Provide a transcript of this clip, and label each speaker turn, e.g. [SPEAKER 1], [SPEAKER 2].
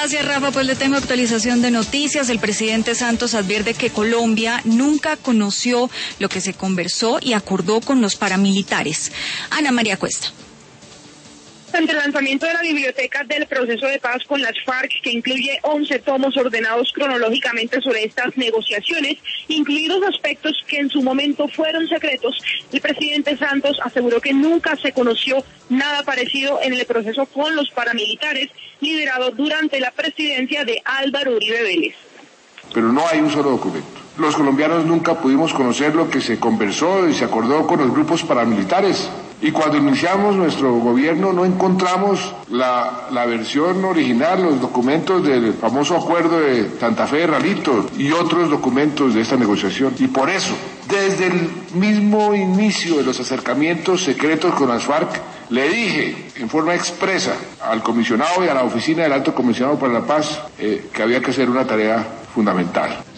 [SPEAKER 1] Gracias, Rafa. Pues le tengo actualización de noticias. El presidente Santos advierte que Colombia nunca conoció lo que se conversó y acordó con los paramilitares. Ana María Cuesta.
[SPEAKER 2] Ante el lanzamiento de la biblioteca del proceso de paz con las FARC, que incluye 11 tomos ordenados cronológicamente sobre estas negociaciones, incluidos aspectos que en su momento fueron secretos, el presidente Santos aseguró que nunca se conoció nada parecido en el proceso con los paramilitares, liderado durante la presidencia de Álvaro Uribe Vélez.
[SPEAKER 3] Pero no hay un solo documento. Los colombianos nunca pudimos conocer lo que se conversó y se acordó con los grupos paramilitares. Y cuando iniciamos nuestro gobierno no encontramos la versión original, los documentos del famoso acuerdo de Santa Fe de Ralito y otros documentos de esta negociación. Y por eso, desde el mismo inicio de los acercamientos secretos con las FARC, le dije en forma expresa al comisionado y a la oficina del Alto Comisionado para la Paz que había que hacer una tarea fundamental.